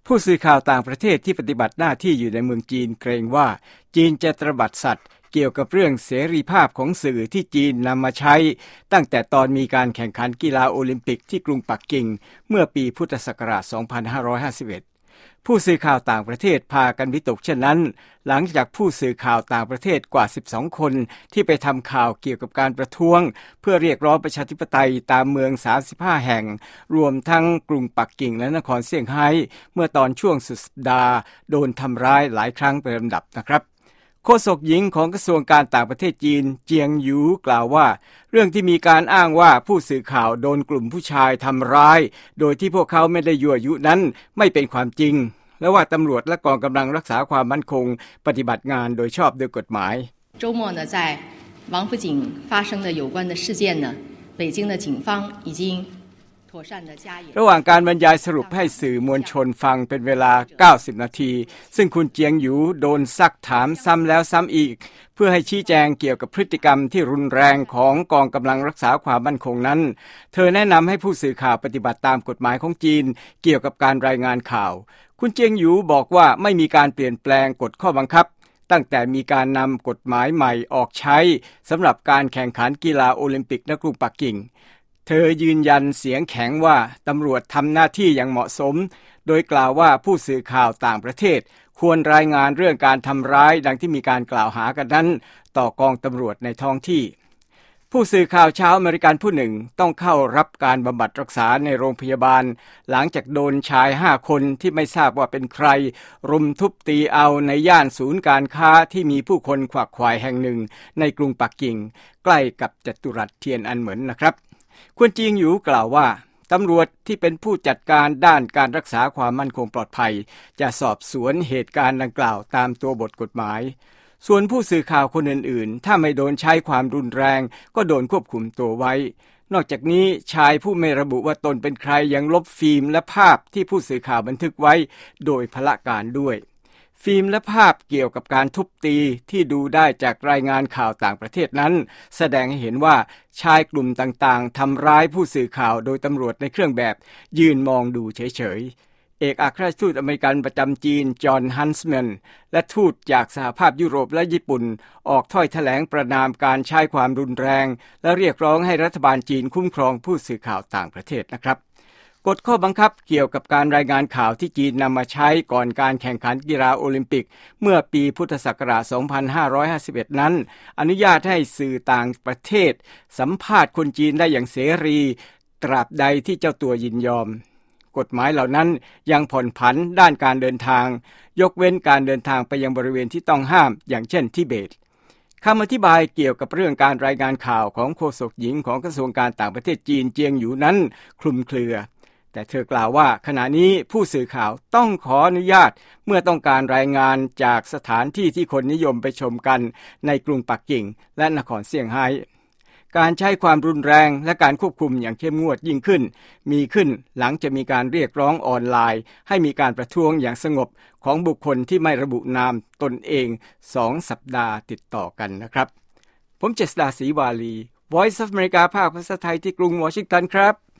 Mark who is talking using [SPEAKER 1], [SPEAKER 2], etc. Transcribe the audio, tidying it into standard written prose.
[SPEAKER 1] ผู้สื่อข่าวต่างประเทศที่ปฏิบัติหน้าที่อยู่ในเมืองจีนเกรงว่าจีนจะตระบัดสัตย์เกี่ยวกับเรื่องเสรีภาพของสื่อที่จีนนำมาใช้ตั้งแต่ตอนมีการแข่งขันกีฬาโอลิมปิกที่กรุงปักกิ่งเมื่อปีพุทธศักราช 2551 ผู้สื่อข่าวต่างประเทศพากันวิตกเช่นนั้นหลังจากผู้สื่อข่าวต่างประเทศกว่า 12 คนที่ไปทำข่าวเกี่ยวกับการประท้วงเพื่อเรียกร้องประชาธิปไตยตามเมือง 35 แห่งรวมทั้งกรุงปักกิ่งและนครเซี่ยงไฮ้เมื่อตอนช่วงสุดสัปดาห์โดนทำร้ายหลายครั้งเป็นลำดับนะครับโฆษกหญิงของกระทรวงการต่างประเทศจีนเจียงหยูกล่าวว่าเรื่องที่มีการอ้างว่าผู้สื่อข่าวโดนกลุ่มผู้ชายทำร้ายโดยที่พวกเขาไม่ได้ยั่วยุนั้นไม่เป็นความจริงและว่าตำรวจและกองกำลังรักษาความมั่นคงปฏิบัติงานโดยชอบด้วยกฎหมาย
[SPEAKER 2] 周末呢在王府井发生的有关的事件呢北京的警方已经
[SPEAKER 1] ระหว่างการบรรยายสรุปให้สื่อมวลชนฟังเป็นเวลา90นาทีซึ่งคุณเจียงหยูโดนซักถามซ้ำแล้วซ้ำอีกเพื่อให้ชี้แจงเกี่ยวกับพฤติกรรมที่รุนแรงของกองกำลังรักษาความมั่นคงนั้นเธอแนะนำให้ผู้สื่อข่าวปฏิบัติตามกฎหมายของจีนเกี่ยวกับการรายงานข่าวคุณเจียงหยูบอกว่าไม่มีการเปลี่ยนแปลงกฎข้อบังคับตั้งแต่มีการนำกฎหมายใหม่ออกใช้สำหรับการแข่งขันกีฬาโอลิมปิกณกรุงปักกิ่งเธอยืนยันเสียงแข็งว่าตำรวจทำหน้าที่อย่างเหมาะสมโดยกล่าวว่าผู้สื่อข่าวต่างประเทศควรรายงานเรื่องการทำร้ายดังที่มีการกล่าวหากันนั้นต่อกองตำรวจในท้องที่ผู้สื่อข่าวชาวอเมริกันผู้หนึ่งต้องเข้ารับการบำบัดรักษาในโรงพยาบาลหลังจากโดนชาย5คนที่ไม่ทราบว่าเป็นใครรุมทุบตีเอาในย่านศูนย์การค้าที่มีผู้คนขวักไขว่แห่งหนึ่งในกรุงปักกิ่งใกล้กับจัตุรัสเทียนอันเหมินนะครับคุณเจียงหยูกล่าวว่าตำรวจที่เป็นผู้จัดการด้านการรักษาความมั่นคงปลอดภัยจะสอบสวนเหตุการณ์ดังกล่าวตามตัวบทกฎหมายส่วนผู้สื่อข่าวคนอื่นๆถ้าไม่โดนใช้ความรุนแรงก็โดนควบคุมตัวไว้นอกจากนี้ชายผู้ไม่ระบุว่าตนเป็นใครยังลบฟิล์มและภาพที่ผู้สื่อข่าวบันทึกไว้โดยพละการด้วยฟิล์มและภาพเกี่ยวกับการทุบตีที่ดูได้จากรายงานข่าวต่างประเทศนั้นแสดงให้เห็นว่าชายกลุ่มต่างๆทำร้ายผู้สื่อข่าวโดยตำรวจในเครื่องแบบยืนมองดูเฉยๆเอกอัครราชทูตอเมริกันประจำจีนจอห์นฮันส์แมนและทูตจากสหภาพยุโรปและญี่ปุ่นออกถ้อยแถลงประณามการใช้ความรุนแรงและเรียกร้องให้รัฐบาลจีนคุ้มครองผู้สื่อข่าวต่างประเทศนะครับกฎข้อบังคับเกี่ยวกับการรายงานข่าวที่จีนนำมาใช้ก่อนการแข่งขันกีฬาโอลิมปิกเมื่อปีพุทธศักราช 2551 นั้นอนุญาตให้สื่อต่างประเทศสัมภาษณ์คนจีนได้อย่างเสรีตราบใดที่เจ้าตัวยินยอมกฎหมายเหล่านั้นยังผ่อนผันด้านการเดินทางยกเว้นการเดินทางไปยังบริเวณที่ต้องห้ามอย่างเช่นทิเบตคำอธิบายเกี่ยวกับเรื่องการรายงานข่าวของโฆษกหญิงของกระทรวงการต่างประเทศจีนเจียงหยูนั้นคลุมเครือแต่เธอกล่าวว่าขณะนี้ผู้สื่อข่าวต้องขออนุญาตเมื่อต้องการรายงานจากสถานที่ที่คนนิยมไปชมกันในกรุงปักกิ่งและนครเซี่ยงไฮ้การใช้ความรุนแรงและการควบคุมอย่างเข้มงวดยิ่งขึ้นมีขึ้นหลังจะมีการเรียกร้องออนไลน์ให้มีการประท้วงอย่างสงบของบุคคลที่ไม่ระบุนามตนเอง2 สัปดาห์ติดต่อกันนะครับผมเจษฎาศรีวาลี Voice of America ภาคภาษาไทยที่กรุงวอชิงตันครับ